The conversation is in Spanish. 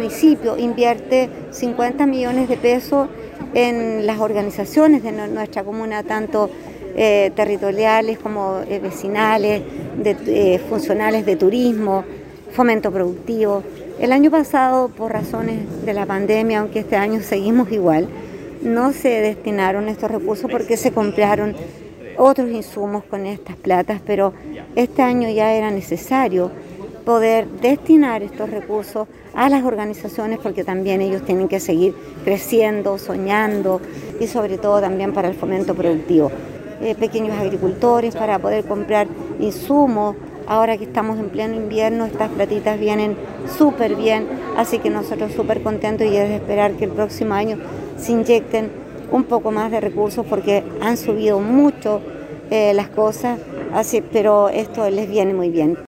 municipio invierte 50 millones de pesos en las organizaciones de nuestra comuna, tanto territoriales como vecinales, funcionales de turismo, fomento productivo. El año pasado, por razones de la pandemia, aunque este año seguimos igual, no se destinaron estos recursos porque se compraron otros insumos con estas platas, pero este año ya era necesario poder destinar estos recursos a las organizaciones porque también ellos tienen que seguir creciendo, soñando y sobre todo también para el fomento productivo. Pequeños agricultores para poder comprar insumos. Ahora que estamos en pleno invierno, estas platitas vienen súper bien, así que nosotros súper contentos y es de esperar que el próximo año se inyecten un poco más de recursos porque han subido mucho las cosas, pero esto les viene muy bien.